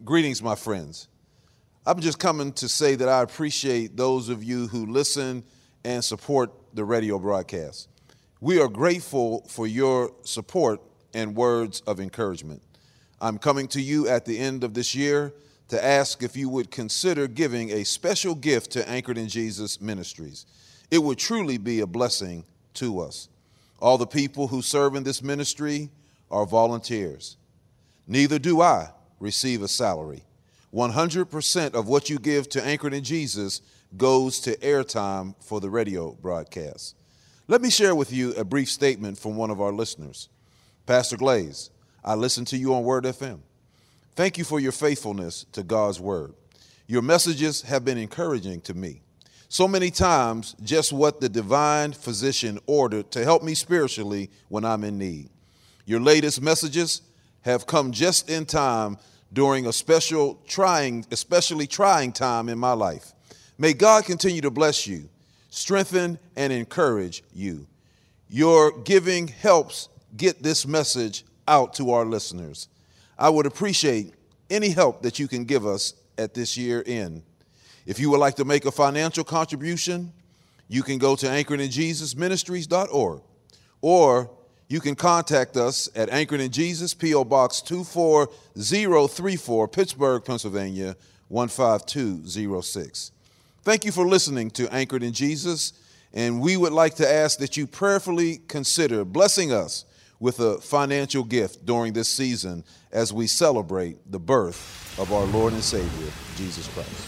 Greetings, my friends. I'm just coming to say that I appreciate those of you who listen and support the radio broadcast. We are grateful for your support and words of encouragement. I'm coming to you at the end of this year to ask if you would consider giving a special gift to Anchored in Jesus Ministries. It would truly be a blessing to us. All the people who serve in this ministry are volunteers. Neither do I receive a salary. 100% of what you give to Anchored in Jesus goes to airtime for the radio broadcast. Let me share with you a brief statement from one of our listeners. Pastor Glaze, I listen to you on Word FM. Thank you for your faithfulness to God's Word. Your messages have been encouraging to me. So many times, just what the divine physician ordered to help me spiritually when I'm in need. Your latest messages have come just in time during a especially trying time in my life. May God continue to bless you, strengthen, and encourage you. Your giving helps get this message out to our listeners. I would appreciate any help that you can give us at this year end. If you would like to make a financial contribution, you can go to anchoredinjesusministries.org, or you can contact us at Anchored in Jesus, P.O. Box 24034, Pittsburgh, Pennsylvania, 15206. Thank you for listening to Anchored in Jesus, and we would like to ask that you prayerfully consider blessing us with a financial gift during this season as we celebrate the birth of our Lord and Savior, Jesus Christ.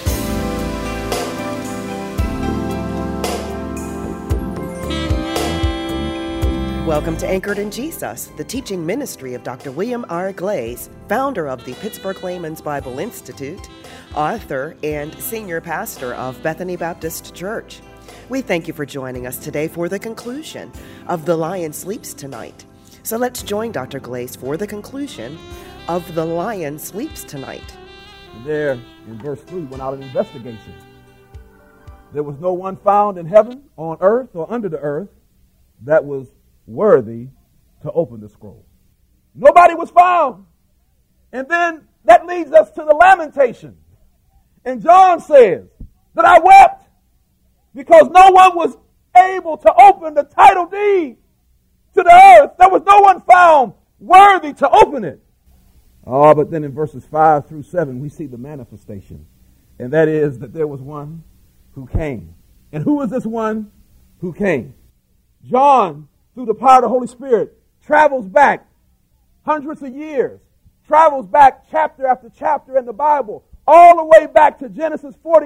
Welcome to Anchored in Jesus, the teaching ministry of Dr. William R. Glaze, founder of the Pittsburgh Layman's Bible Institute, author and senior pastor of Bethany Baptist Church. We thank you for joining us today for the conclusion of The Lion Sleeps Tonight. So let's join Dr. Glaze for the conclusion of The Lion Sleeps Tonight. There in verse 3 went out an investigation. There was no one found in heaven, on earth, or under the earth that was worthy to open the scroll. Nobody was found. And then that leads us to the lamentation. And John says that I wept because no one was able to open the title deed to the earth. There was no one found worthy to open it. Oh, but then in verses 5 through 7, we see the manifestation. And that is that there was one who came. And who is this one who came? John, through the power of the Holy Spirit, travels back hundreds of years, travels back chapter after chapter in the Bible, all the way back to Genesis 40.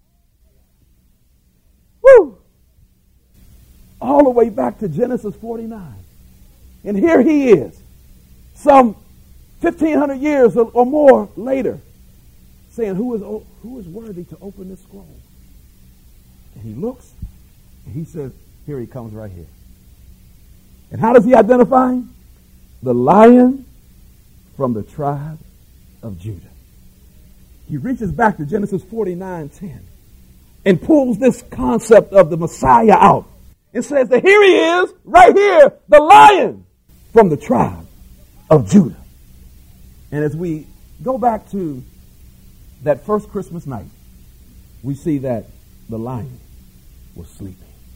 All the way back to Genesis 49. And here he is, some 1,500 years or more later, saying, who is worthy to open this scroll? And he looks, and he says, here he comes right here. And how does he identify him? The Lion from the tribe of Judah. He reaches back to Genesis 49:10 and pulls this concept of the Messiah out and says that here he is, right here, the Lion from the tribe of Judah. And as we go back to that first Christmas night, we see that the lion was sleeping.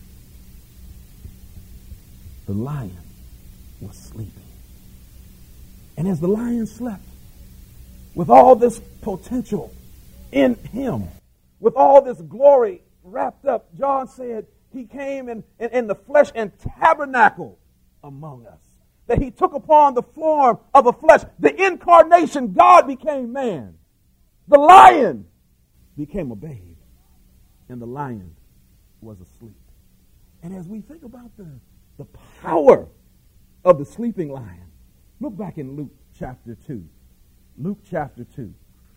The lion was sleeping. And as the lion slept, with all this potential in him, with all this glory wrapped up, John said he came in the flesh and tabernacled among us. That he took upon the form of a flesh. The incarnation, God became man. The lion became a babe. And the lion was asleep. And as we think about the power of the sleeping lion, look back in Luke chapter 2. Luke chapter 2.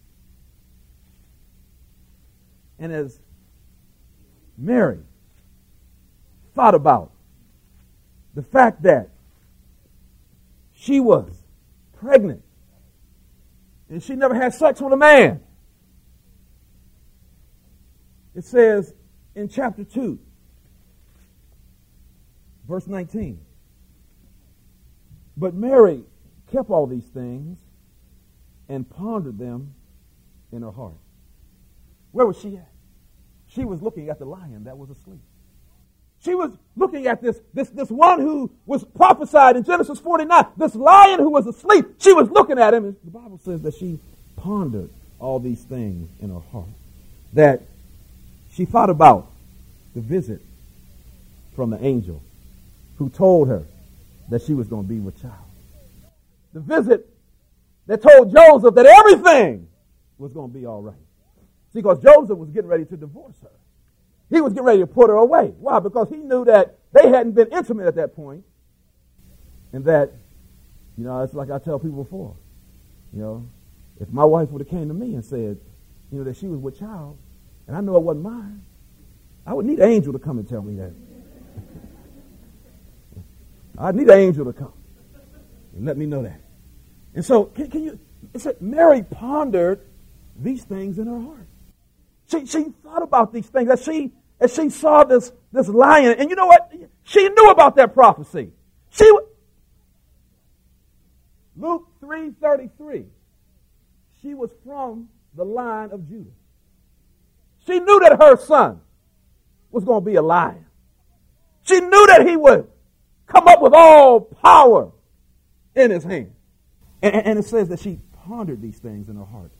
And as Mary thought about the fact that she was pregnant and she never had sex with a man, it says in chapter 2, verse 19, but Mary kept all these things and pondered them in her heart. Where was she at? She was looking at the lion that was asleep. She was looking at this one who was prophesied in Genesis 49, this lion who was asleep. She was looking at him, and the Bible says that she pondered all these things in her heart, that she thought about the visit from the angel who told her that she was going to be with child. The visit that told Joseph that everything was going to be all right. See, because Joseph was getting ready to divorce her. He was getting ready to put her away. Why? Because he knew that they hadn't been intimate at that point, and that, it's like I tell people before, if my wife would have came to me and said, that she was with child, and I know it wasn't mine, I would need an angel to come and tell me that. I'd need an angel to come and let me know that. And so, can you? It said Mary pondered these things in her heart. She thought about these things as she saw this lion, and you know what? She knew about that prophecy. Luke 3:33. She was from the line of Judah. She knew that her son was going to be a lion. She knew that he would come up with all power in his hand. And it says that she pondered these things in her heart.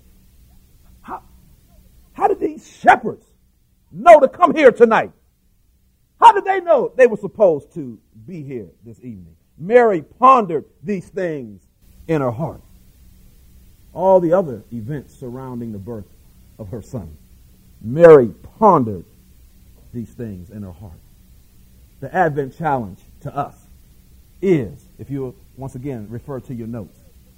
How did these shepherds know to come here tonight? How did they know they were supposed to be here this evening? Mary pondered these things in her heart. All the other events surrounding the birth of her son, Mary pondered these things in her heart. The Advent challenge to us is, if you once again refer to your notes,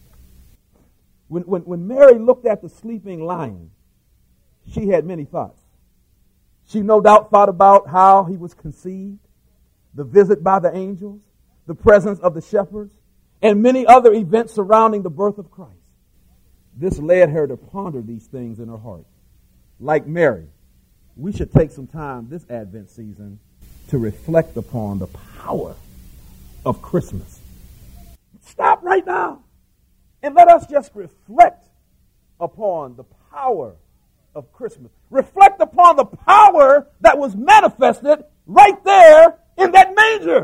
when Mary looked at the sleeping lion, she had many thoughts. She no doubt thought about how he was conceived, the visit by the angels, the presence of the shepherds, and many other events surrounding the birth of Christ. This led her to ponder these things in her heart. Like Mary, we should take some time this Advent season to reflect upon the power of Christmas. Stop right now and let us just reflect upon the power of Christmas. Reflect upon the power that was manifested right there in that manger.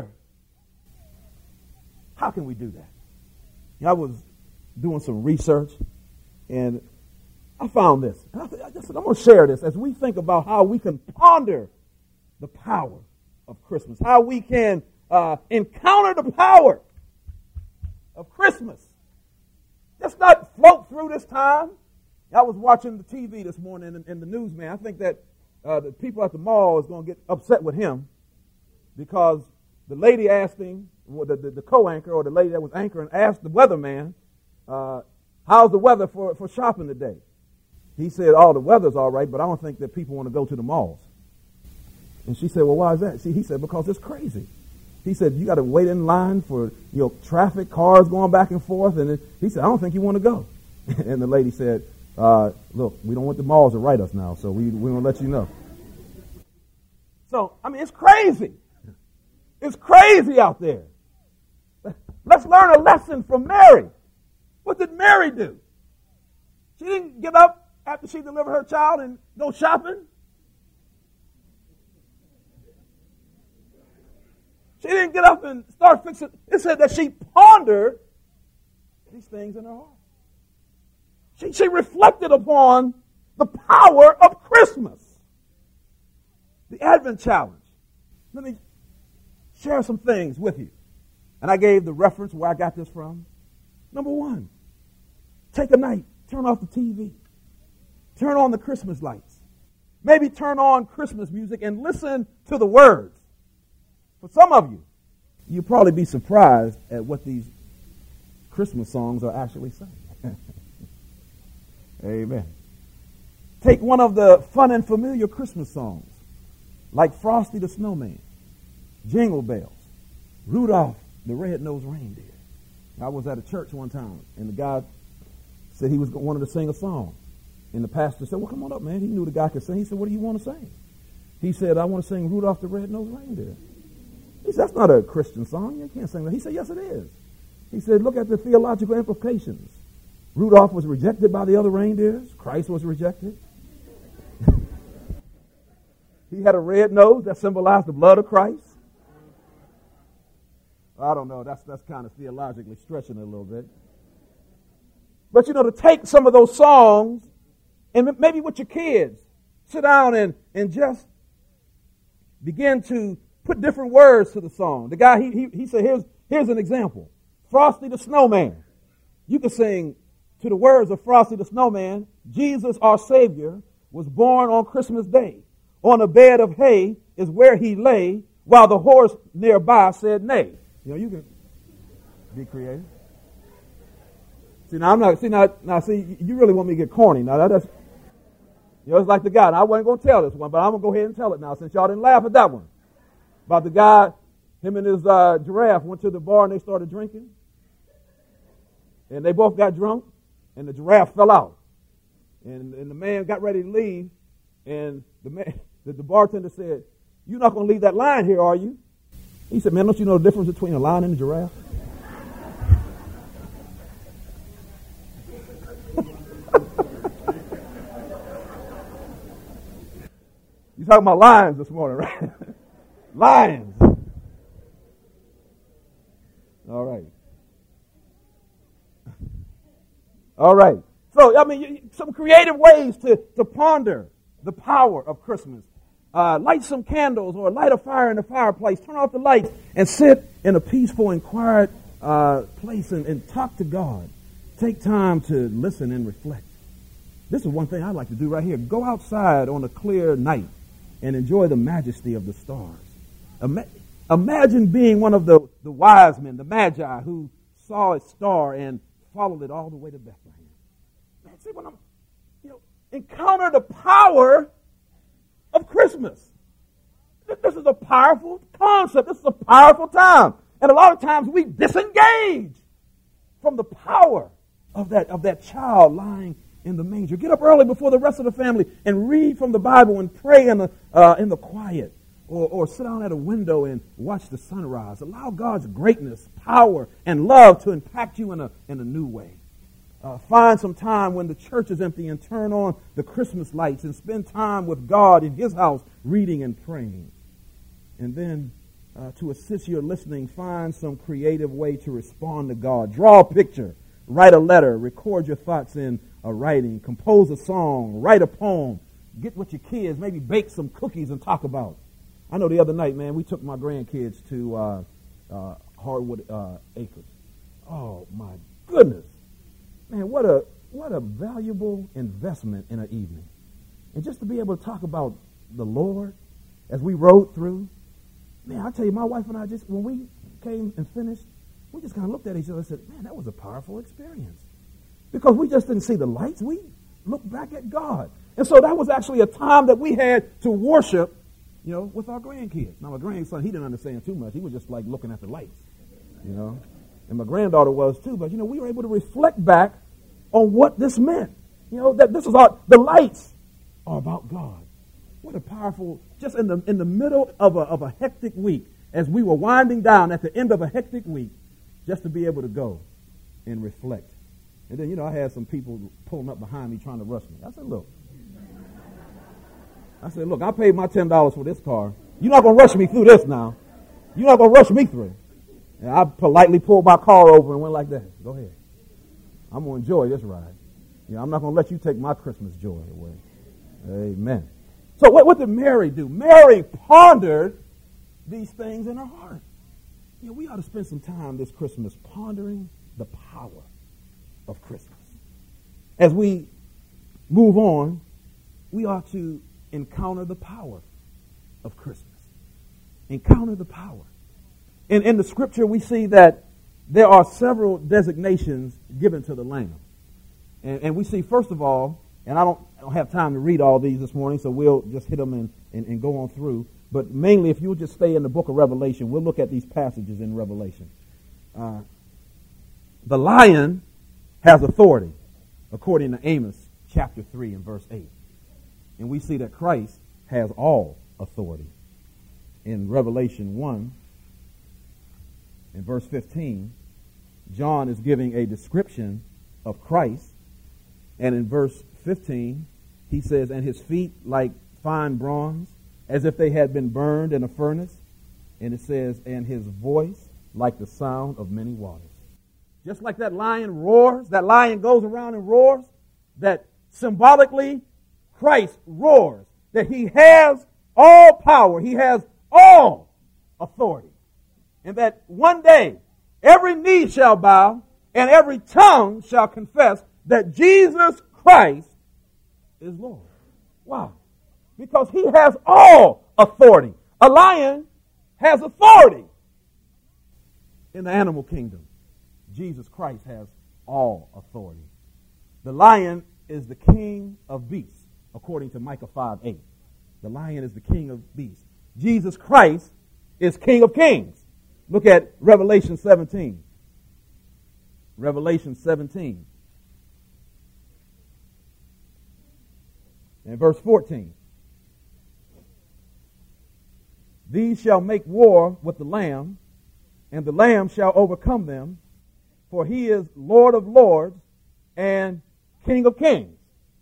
How can we do that? I was doing some research, and I found this. And I'm going to share this as we think about how we can ponder the power of Christmas, how we can encounter the power of Christmas. Just not float through this time. I was watching the TV this morning and the newsman. I think that the people at the mall is going to get upset with him because the lady asked him, the co-anchor or the lady that was anchoring asked the weatherman, how's the weather for shopping today? He said, the weather's all right, but I don't think that people want to go to the malls. And she said, well, why is that? He said, because it's crazy. He said, you got to wait in line for traffic, cars going back and forth. And he said, I don't think you want to go. And the lady said, look, we don't want the malls to write us now, so we want to let you know. So, it's crazy. It's crazy out there. Let's learn a lesson from Mary. What did Mary do? She didn't get up after she delivered her child and go shopping. She didn't get up and start fixing. It said that she pondered these things in her heart. She reflected upon the power of Christmas. The Advent challenge. Let me share some things with you. And I gave the reference where I got this from. Number one, take a night, turn off the TV. Turn on the Christmas lights. Maybe turn on Christmas music and listen to the words. For some of you, you'll probably be surprised at what these Christmas songs are actually saying. Amen. Take one of the fun and familiar Christmas songs, like Frosty the Snowman, Jingle Bells, Rudolph the Red-Nosed Reindeer. I was at a church one time, and the guy said he wanted to sing a song. And the pastor said, well, come on up, man. He knew the guy could sing. He said, what do you want to sing? He said, I want to sing Rudolph the Red-Nosed Reindeer. He said, that's not a Christian song. You can't sing that. He said, yes, it is. He said, look at the theological implications. Rudolph was rejected by the other reindeers. Christ was rejected. He had a red nose that symbolized the blood of Christ. I don't know. That's kind of theologically stretching it a little bit. But, to take some of those songs and maybe with your kids, sit down and just begin to put different words to the song. The guy, he said, here's an example. Frosty the Snowman. You can sing to the words of Frosty the Snowman, Jesus our Savior was born on Christmas Day. On a bed of hay is where he lay, while the horse nearby said nay. You can be creative. See, you really want me to get corny. Now, that's, it's like the guy. Now, I wasn't going to tell this one, but I'm going to go ahead and tell it now since y'all didn't laugh at that one. About the guy, him and his giraffe went to the bar and they started drinking. And they both got drunk, and the giraffe fell out. And the man got ready to leave, and the bartender said, "You're not going to leave that lion here, are you?" He said, "Man, don't you know the difference between a lion and a giraffe?" You're talking about lions this morning, right? Lions. All right. All right. So, some creative ways to ponder the power of Christmas. Light some candles or light a fire in the fireplace. Turn off the lights and sit in a peaceful and quiet place and talk to God. Take time to listen and reflect. This is one thing I like to do right here. Go outside on a clear night and enjoy the majesty of the stars. Imagine being one of the wise men, the magi, who saw a star and followed it all the way to Bethlehem. Man, see, when encounter the power of Christmas. This is a powerful concept. This is a powerful time. And a lot of times we disengage from the power of that child lying in the manger. Get up early before the rest of the family and read from the Bible and pray in the quiet. Or sit down at a window and watch the sunrise. Allow God's greatness, power, and love to impact you in a new way. Find some time when the church is empty and turn on the Christmas lights and spend time with God in His house reading and praying. And then to assist your listening, find some creative way to respond to God. Draw a picture, write a letter, record your thoughts in a writing, compose a song, write a poem, get with your kids, maybe bake some cookies and talk about. I know the other night, man, we took my grandkids to Hardwood Acres. Oh, my goodness. Man, what a valuable investment in an evening. And just to be able to talk about the Lord as we rode through. Man, I tell you, my wife and I when we came and finished, we just kind of looked at each other and said, man, that was a powerful experience. Because we just didn't see the lights. We looked back at God. And so that was actually a time that we had to worship, with our grandkids. Now, my grandson, he didn't understand too much. He was just like looking at the lights, And my granddaughter was too. But, we were able to reflect back on what this meant. That this is the lights are about God. What a powerful, just in the middle of a hectic week, as we were winding down at the end of a hectic week, just to be able to go and reflect. And then, I had some people pulling up behind me trying to rush me. I said, look, I paid my $10 for this car. You're not going to rush me through this now. You're not going to rush me through it. And I politely pulled my car over and went like that. Go ahead. I'm going to enjoy this ride. I'm not going to let you take my Christmas joy away. Amen. So what did Mary do? Mary pondered these things in her heart. We ought to spend some time this Christmas pondering the power of Christmas. As we move on, we ought to encounter the power of Christmas. Encounter the power. In the scripture, we see that there are several designations given to the Lamb. And we see, first of all, and I don't have time to read all these this morning, so we'll just hit them and go on through. But mainly, if you'll just stay in the book of Revelation, we'll look at these passages in Revelation. The lion has authority, according to Amos chapter 3 and verse 8. And we see that Christ has all authority. In Revelation 1 and verse 15, John is giving a description of Christ. And in verse 15, he says, and his feet like fine bronze, as if they had been burned in a furnace. And it says, and his voice like the sound of many waters. Just like that lion roars, that lion goes around and roars, that symbolically Christ roars, that he has all power, he has all authority. And that one day every knee shall bow and every tongue shall confess that Jesus Christ is Lord. Wow. Because he has all authority. A lion has authority. In the animal kingdom, Jesus Christ has all authority. The lion is the king of beasts, according to Micah 5:8. The lion is the king of beasts. Jesus Christ is King of kings. Look at Revelation 17. Revelation 17. And verse 14. These shall make war with the Lamb, and the Lamb shall overcome them, for he is Lord of lords and King of kings.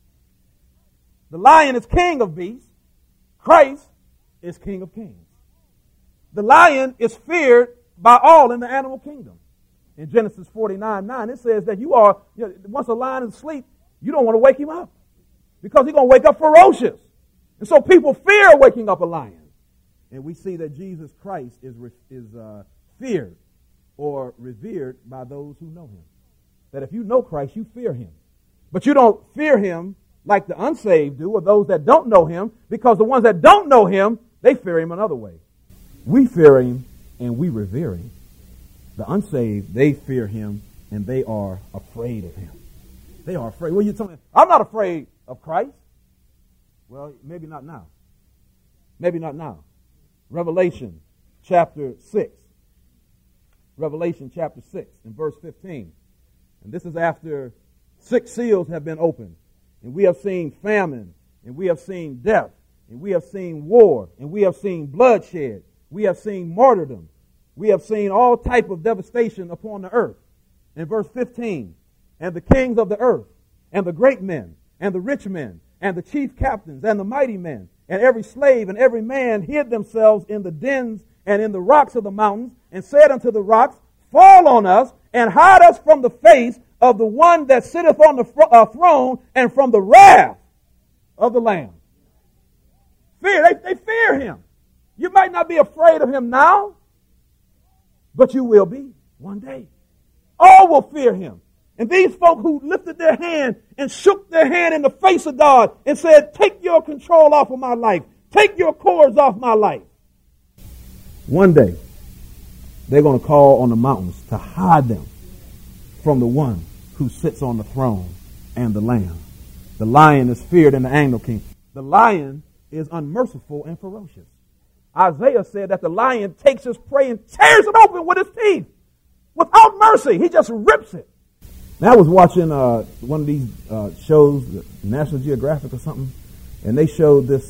The lion is king of beasts. Christ is King of kings. The lion is feared by all in the animal kingdom. In Genesis 49:9, it says that once a lion is asleep, you don't want to wake him up because he's going to wake up ferocious. And so people fear waking up a lion. And we see that Jesus Christ is feared or revered by those who know him. That if you know Christ, you fear him. But you don't fear him like the unsaved do or those that don't know him, because the ones that don't know him, they fear him another way. We fear him and we revere him. The unsaved, they fear him and they are afraid of him. They are afraid. Well, you tell me, I'm not afraid of Christ. Well, maybe not now. Maybe not now. Revelation chapter 6. Revelation chapter 6 and verse 15. And this is after 6 seals have been opened. And we have seen famine, and we have seen death, and we have seen war, and we have seen bloodshed. We have seen martyrdom. We have seen all type of devastation upon the earth. In verse 15, and the kings of the earth, and the great men, and the rich men, and the chief captains, and the mighty men, and every slave and every man hid themselves in the dens and in the rocks of the mountains, and said unto the rocks, fall on us, and hide us from the face of the one that sitteth on the throne, and from the wrath of the Lamb. Fear, they fear him. You might not be afraid of him now, but you will be one day. All will fear him. And these folk who lifted their hand and shook their hand in the face of God and said, take your control off of my life. Take your cords off my life. One day, they're going to call on the mountains to hide them from the one who sits on the throne and the Lamb. The lion is feared in the animal kingdom. The lion is unmerciful and ferocious. Isaiah said that the lion takes his prey and tears it open with his teeth without mercy. He just rips it. Now, I was watching one of these shows, National Geographic or something, and they showed this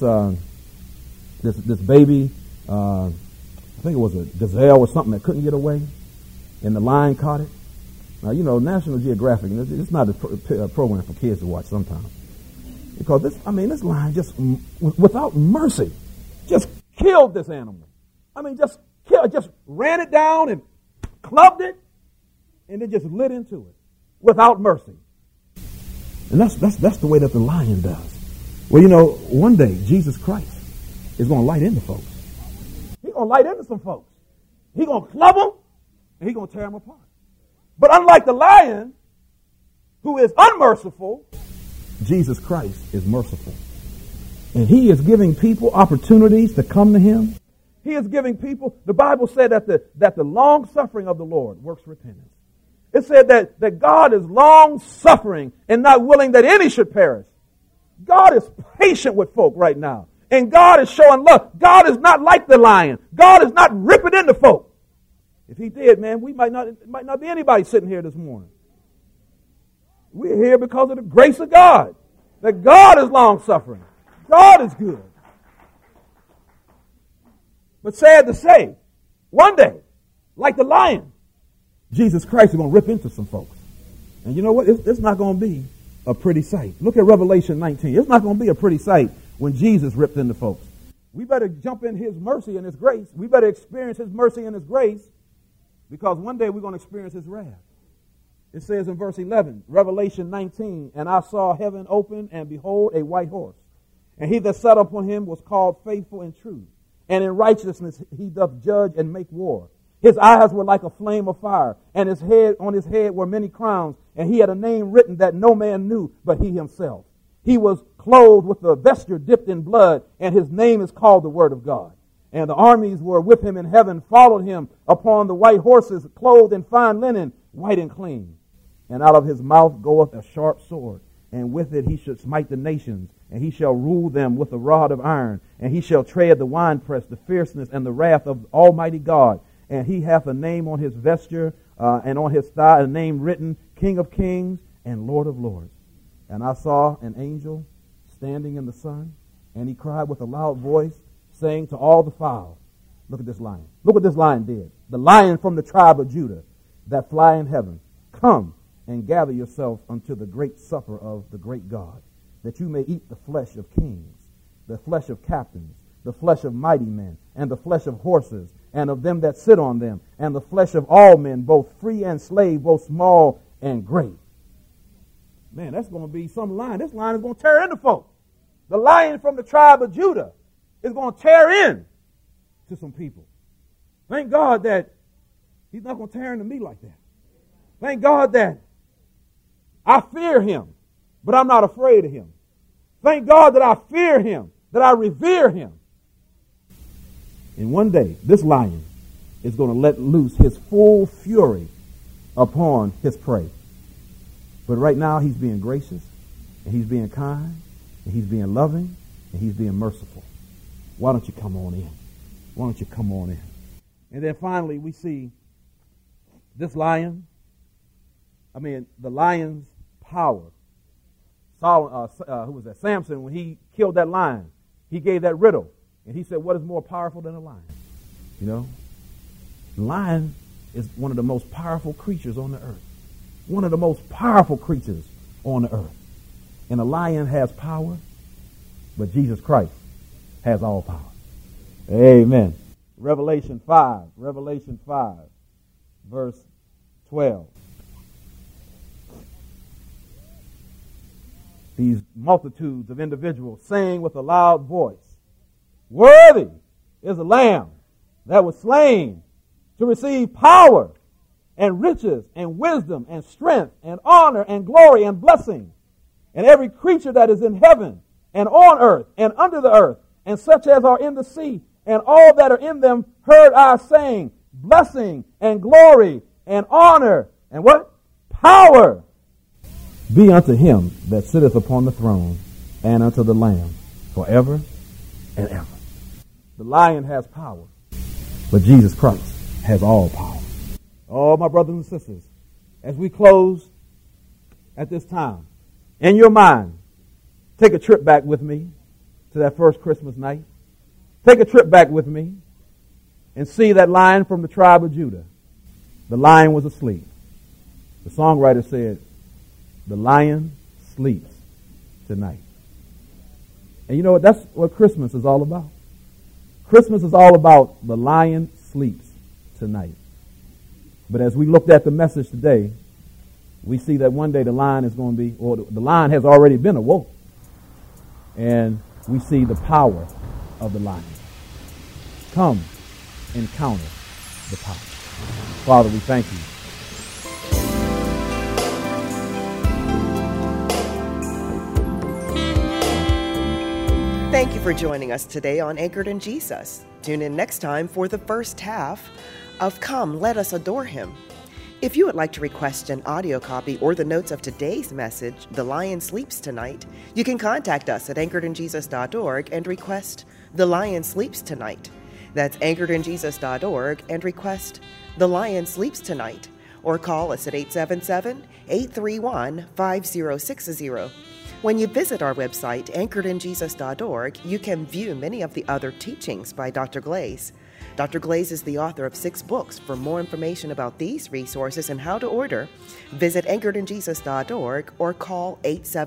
this baby, I think it was a gazelle or something that couldn't get away, and the lion caught it. Now, National Geographic, it's not a program for kids to watch sometimes. Because this lion just, without mercy, just killed this animal. Just ran it down and clubbed it, and then just lit into it without mercy. And that's the way that the lion does. Well, one day Jesus Christ is going to light into folks. He's going to light into some folks. He's going to club them, and he's going to tear them apart. But unlike the lion, who is unmerciful, Jesus Christ is merciful. And he is giving people opportunities to come to him. He is giving people, the Bible said that the long suffering of the Lord works repentance. It said that God is long suffering and not willing that any should perish. God is patient with folk right now. And God is showing love. God is not like the lion. God is not ripping into folk. If he did, man, it might not be anybody sitting here this morning. We're here because of the grace of God. That God is long suffering. God is good. But sad to say, one day, like the lion, Jesus Christ is going to rip into some folks. And you know what? It's not going to be a pretty sight. Look at Revelation 19. It's not going to be a pretty sight when Jesus ripped into folks. We better jump in his mercy and his grace. We better experience his mercy and his grace, because one day we're going to experience his wrath. It says in verse 11, Revelation 19, and I saw heaven open, and behold, a white horse. And he that sat upon him was called Faithful and True. And in righteousness he doth judge and make war. His eyes were like a flame of fire, and on his head were many crowns, and he had a name written that no man knew but he himself. He was clothed with a vesture dipped in blood, and his name is called the Word of God. And the armies were with him in heaven, followed him upon the white horses, clothed in fine linen, white and clean. And out of his mouth goeth a sharp sword, and with it he should smite the nations, and he shall rule them with a rod of iron, and he shall tread the winepress, the fierceness and the wrath of Almighty God. And he hath a name on his vesture, and on his thigh a name written, King of Kings and Lord of Lords. And I saw an angel standing in the sun, and he cried with a loud voice, saying to all the fowl, look at this lion. Look what this lion did. The lion from the tribe of Judah that fly in heaven, come and gather yourselves unto the great supper of the great God, that you may eat the flesh of kings, the flesh of captains, the flesh of mighty men, and the flesh of horses, and of them that sit on them, and the flesh of all men, both free and slave, both small and great. Man, that's going to be some lion. This lion is going to tear into folk. The lion from the tribe of Judah is going to tear in to some people. Thank God that he's not going to tear into me like that. Thank God that I fear him, but I'm not afraid of him. Thank God that I fear him, that I revere him. And one day, this lion is going to let loose his full fury upon his prey. But right now, he's being gracious, and he's being kind, and he's being loving, and he's being merciful. Why don't you come on in? Why don't you come on in? And then finally, we see this lion. The lion's power. Who was that? Samson, when he killed that lion, he gave that riddle. And he said, what is more powerful than a lion? You know, the lion is one of the most powerful creatures on the earth. One of the most powerful creatures on the earth. And a lion has power, but Jesus Christ has all power. Amen. Revelation 5, verse 12. These multitudes of individuals saying with a loud voice, worthy is the Lamb that was slain to receive power and riches and wisdom and strength and honor and glory and blessing. And every creature that is in heaven and on earth and under the earth and such as are in the sea and all that are in them heard I saying, blessing and glory and honor and what? Power be unto him that sitteth upon the throne and unto the Lamb forever and ever. The lion has power, but Jesus Christ has all power. Oh, my brothers and sisters, as we close at this time, in your mind, take a trip back with me to that first Christmas night. Take a trip back with me and see that lion from the tribe of Judah. The lion was asleep. The songwriter said, the lion sleeps tonight. And you know what? That's what Christmas is all about. Christmas is all about the lion sleeps tonight. But as we looked at the message today, we see that one day the lion is going to be, or the lion has already been awoke. And we see the power of the lion. Come, encounter the power. Father, we thank you. Thank you for joining us today on Anchored in Jesus. Tune in next time for the first half of Come, Let Us Adore Him. If you would like to request an audio copy or the notes of today's message, The Lion Sleeps Tonight, you can contact us at anchoredinjesus.org and request The Lion Sleeps Tonight. That's anchoredinjesus.org and request The Lion Sleeps Tonight. Or call us at 877-831-5060. When you visit our website, anchoredinjesus.org, you can view many of the other teachings by Dr. Glaze. Dr. Glaze is the author of 6 books. For more information about these resources and how to order, visit anchoredinjesus.org or call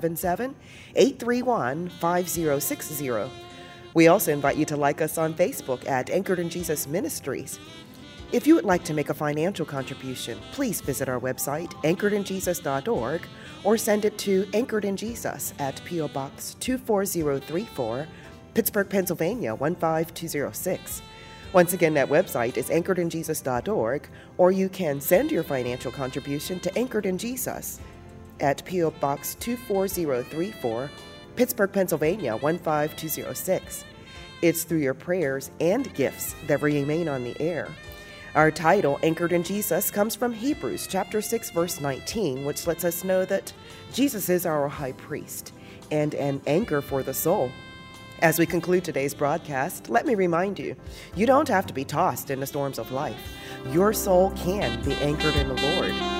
877-831-5060. We also invite you to like us on Facebook at Anchored in Jesus Ministries. If you would like to make a financial contribution, please visit our website, anchoredinjesus.org, or send it to Anchored in Jesus at P.O. Box 24034, Pittsburgh, Pennsylvania 15206. Once again, that website is anchoredinjesus.org, or you can send your financial contribution to Anchored in Jesus at P.O. Box 24034, Pittsburgh, Pennsylvania 15206. It's through your prayers and gifts that we remain on the air. Our title, Anchored in Jesus, comes from Hebrews chapter 6, verse 19, which lets us know that Jesus is our high priest and an anchor for the soul. As we conclude today's broadcast, let me remind you, you don't have to be tossed in the storms of life. Your soul can be anchored in the Lord.